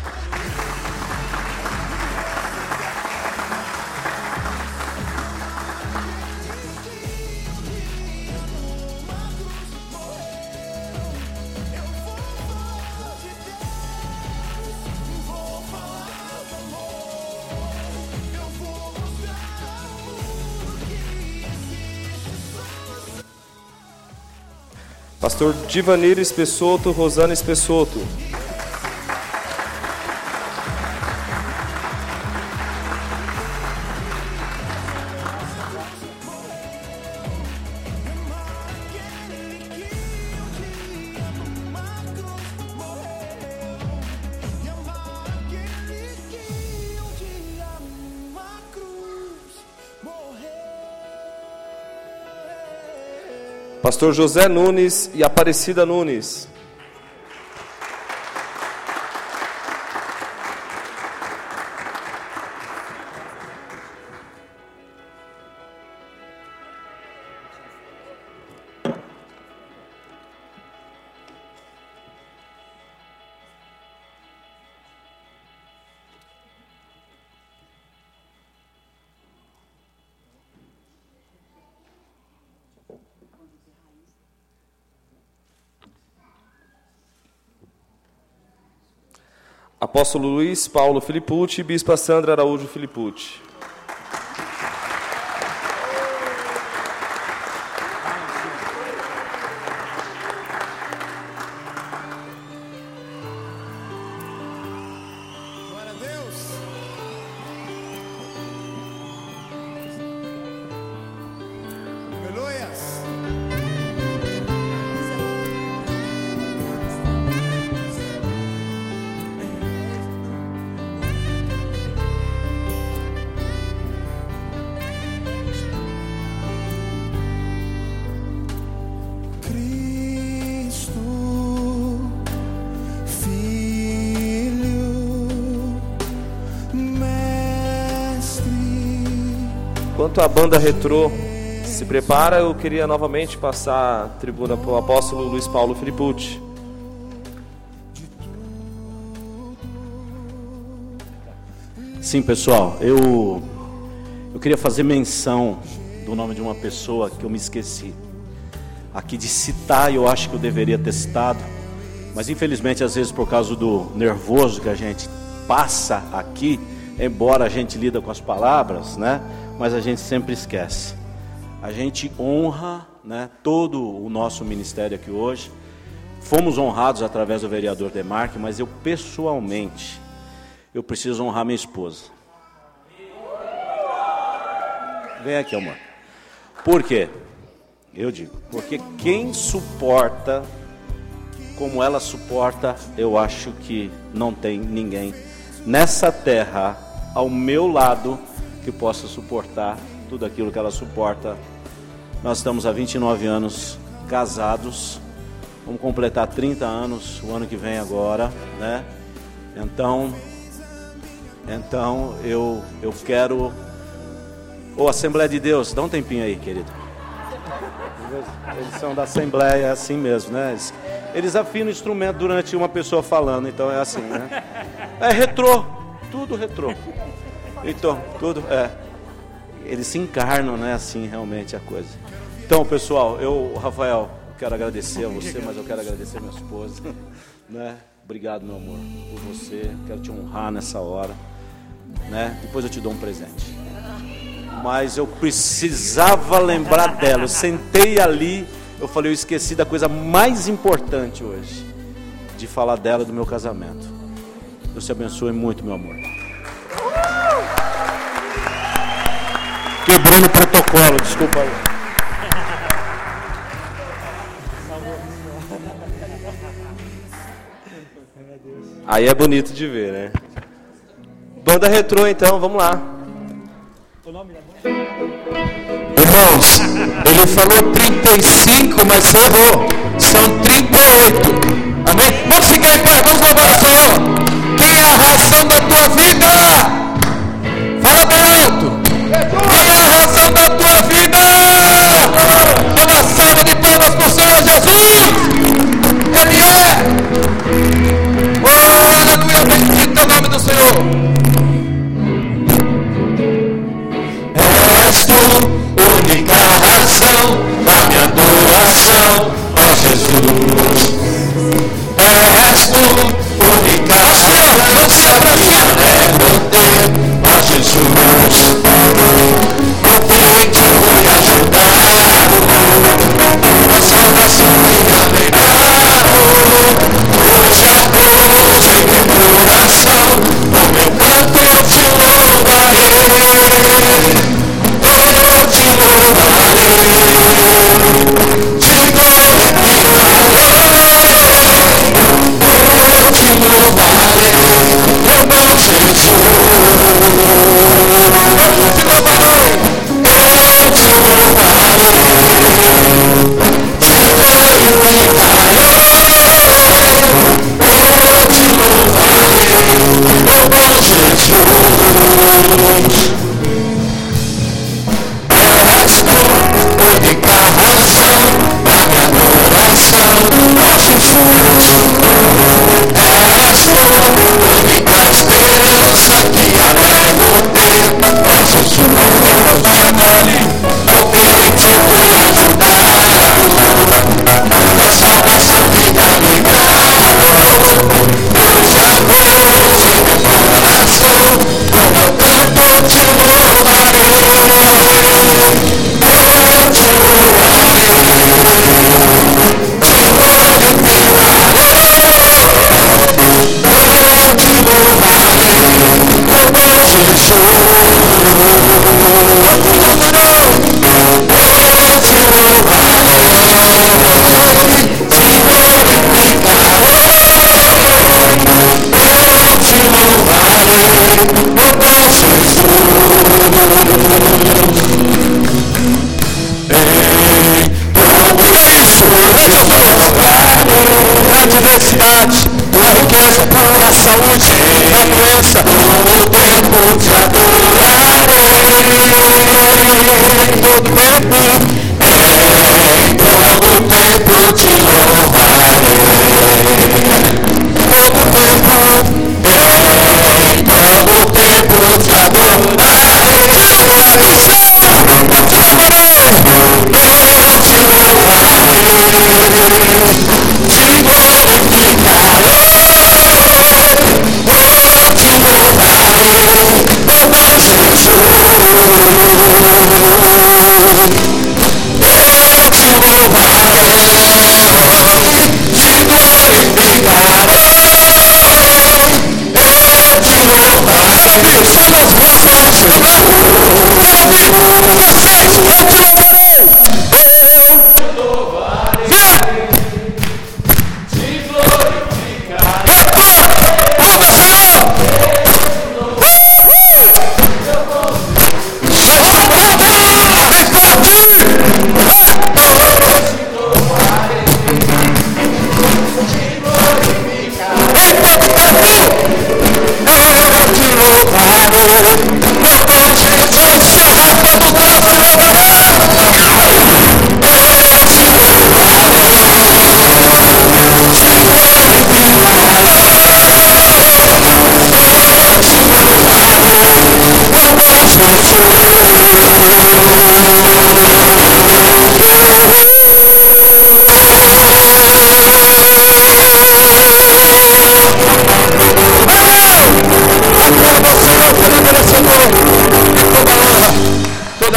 Pastor Divanir Espessoto, Rosana Espessoto. Pastor José Nunes e Aparecida Nunes. Apóstolo Luiz Paulo Filipucci e Bispa Sandra Araújo Filipucci. Glória a Deus. Aleluias. Enquanto a banda retrô se prepara, eu queria novamente passar a tribuna para o apóstolo Luiz Paulo Filipucci. Sim, pessoal, eu, eu queria fazer menção do nome de uma pessoa que eu me esqueci aqui de citar, e eu acho que eu deveria ter citado, mas infelizmente às vezes por causa do nervoso que a gente passa aqui, embora a gente lida com as palavras, né? Mas a gente sempre esquece. A gente honra, né, todo o nosso ministério aqui hoje. Fomos honrados através do vereador Demarque, mas eu pessoalmente, eu preciso honrar minha esposa. Vem aqui, amor. Por quê? Eu digo, porque quem suporta como ela suporta, eu acho que não tem ninguém nessa terra ao meu lado que possa suportar tudo aquilo que ela suporta. Nós estamos há vinte e nove anos casados, vamos completar trinta anos o ano que vem agora, né? Então, então eu, eu quero... Ô, Assembleia de Deus, dá um tempinho aí, querido. Eles são da Assembleia, é assim mesmo, né? Eles, eles afinam o instrumento durante uma pessoa falando, então é assim, né? É retrô, tudo retrô. Então, tudo, é. Eles se encarnam, né? Assim, realmente, a coisa. Então, pessoal, eu, Rafael, quero agradecer a você, mas eu quero agradecer a minha esposa, né? Obrigado, meu amor, por você. Quero te honrar nessa hora, né? Depois eu te dou um presente. Mas eu precisava lembrar dela. Eu sentei ali, eu falei, eu esqueci da coisa mais importante hoje, de falar dela, do meu casamento. Deus te abençoe muito, meu amor. Quebrando o protocolo, desculpa aí. Aí é bonito de ver, né? Banda retrô, então, vamos lá. Irmãos, ele falou trinta e cinco, mas você errou. São trinta e oito. Amém? Vamos ficar em pé, vamos louvar o Senhor. Quem é a razão da tua vida? Fala bem alto. Quem é a razão da tua vida? Dá uma salva de palmas para o Senhor Jesus. Ele é. Oh, aleluia, bendito é o nome do Senhor. És tu, única razão da minha adoração, ó Jesus. És tu, única esperança da minha derrota, ó Jesus. Eu tento me ajudar, a salvação me alegraram. Hoje à noite meu coração, o meu canto eu te louvarei. Eu te louvarei, te glorificarei. Eu te louvarei, meu bom Jesus. Eu te louvarei, eu te louvarei, te glorificarei. Eu te louvarei, meu bom Jesus. És tu, única razão da minha adoração, ó Jesus. És tu, única esperança que alegro ter, ó Jesus. Eu tento me ajudar, a salvação me alegraram. Hoje à noite meu coração, com meu canto eu te louvarei. Eu te louvarei, te glorificarei. Eu te louvarei, meu bom Jesus. Eu te louvarei, te glorificarei. Eu te louvarei, meu bom Jesus. A diversidade, a riqueza, a saúde, a doença, o tempo te adorarei. No tempo, em todo tempo te louvarei. Todo tempo, em todo tempo te adorarei. Eu te louvarei, eu te louvarei. Te glorificarei, eu te louvarei, meu bom Jesus.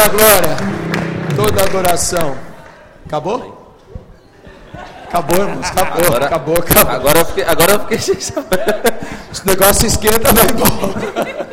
toda a glória, toda a adoração. Acabou? Acabou, irmãos, acabou, agora, acabou, acabou. Agora eu fiquei, agora eu fiquei sem saber. Esse negócio esquenta, vai embora.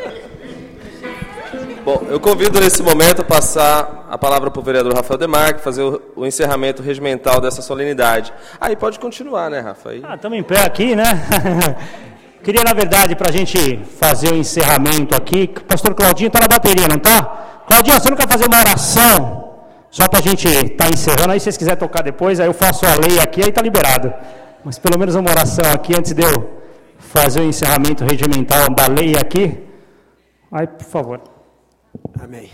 Bom, eu convido nesse momento a passar a palavra para o vereador Rafael Demarque, fazer o, o encerramento regimental dessa solenidade. Aí pode continuar, né, Rafa? Aí... Ah, estamos em pé aqui, né? Queria, na verdade, para a gente fazer o encerramento aqui, o pastor Claudinho está na bateria, não está? Claudinho, você não quer fazer uma oração? Só para a gente estar tá encerrando, aí se vocês quiserem tocar depois, aí eu faço a lei aqui, aí está liberado. Mas pelo menos uma oração aqui, antes de eu fazer o encerramento regimental da lei aqui. Aí, por favor. Amém.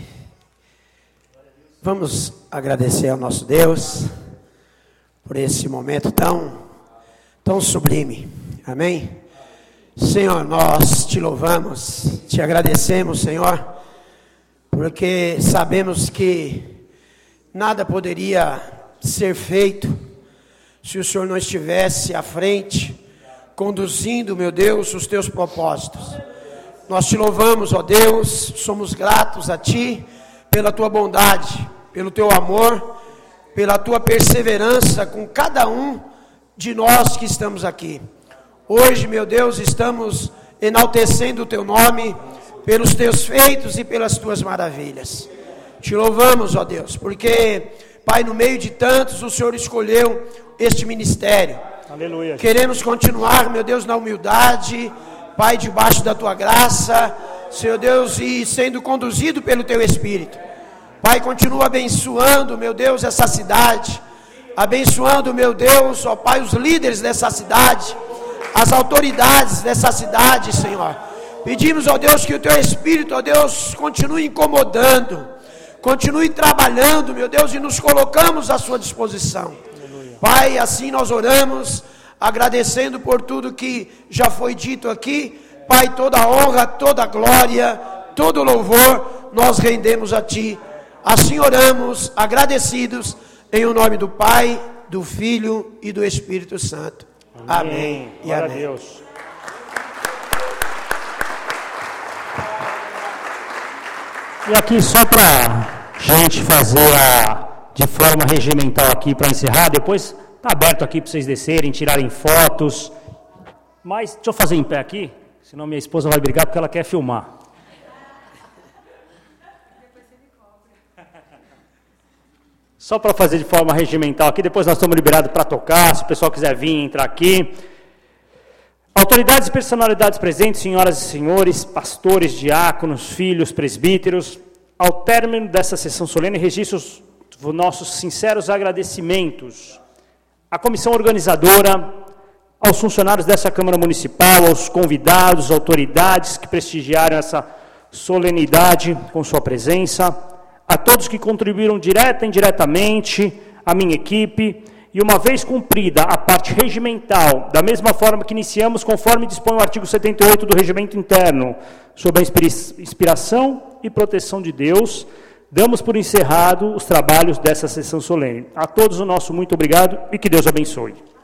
Vamos agradecer ao nosso Deus por esse momento tão, tão sublime. Amém? Senhor, nós te louvamos, te agradecemos, Senhor, porque sabemos que nada poderia ser feito se o Senhor não estivesse à frente, conduzindo, meu Deus, os teus propósitos. Nós te louvamos, ó Deus, somos gratos a Ti pela Tua bondade, pelo Teu amor, pela Tua perseverança com cada um de nós que estamos aqui. Hoje, meu Deus, estamos enaltecendo o Teu nome pelos Teus feitos e pelas Tuas maravilhas. Te louvamos, ó Deus, porque, Pai, no meio de tantos, o Senhor escolheu este ministério. Aleluia. Queremos continuar, meu Deus, na humildade, Pai, debaixo da Tua graça, Senhor Deus, e sendo conduzido pelo Teu Espírito. Pai, continua abençoando, meu Deus, essa cidade, abençoando, meu Deus, ó Pai, os líderes dessa cidade, as autoridades dessa cidade, Senhor. Pedimos, ó Deus, que o Teu Espírito, ó Deus, continue incomodando, continue trabalhando, meu Deus, e nos colocamos à Sua disposição. Aleluia. Pai, assim nós oramos, agradecendo por tudo que já foi dito aqui. Pai, toda a honra, toda a glória, todo o louvor, nós rendemos a Ti. Assim oramos, agradecidos, em o nome do Pai, do Filho e do Espírito Santo. Amém, amém e Glória amém. A Deus. E aqui só para gente fazer a, de forma regimental aqui para encerrar, depois está aberto aqui para vocês descerem, tirarem fotos. Mas deixa eu fazer em pé aqui, senão minha esposa vai brigar porque ela quer filmar. Só para fazer de forma regimental aqui, depois nós estamos liberados para tocar, se o pessoal quiser vir, entrar aqui. Autoridades e personalidades presentes, senhoras e senhores, pastores, diáconos, filhos, presbíteros, ao término dessa sessão solene, registro os nossos sinceros agradecimentos à comissão organizadora, aos funcionários dessa Câmara Municipal, aos convidados, autoridades que prestigiaram essa solenidade com sua presença, a todos que contribuíram direta e indiretamente, a minha equipe, e uma vez cumprida a parte regimental, da mesma forma que iniciamos, conforme dispõe o artigo setenta e oito do Regimento Interno, sob a inspiração e proteção de Deus, damos por encerrado os trabalhos dessa sessão solene. A todos o nosso muito obrigado e que Deus abençoe.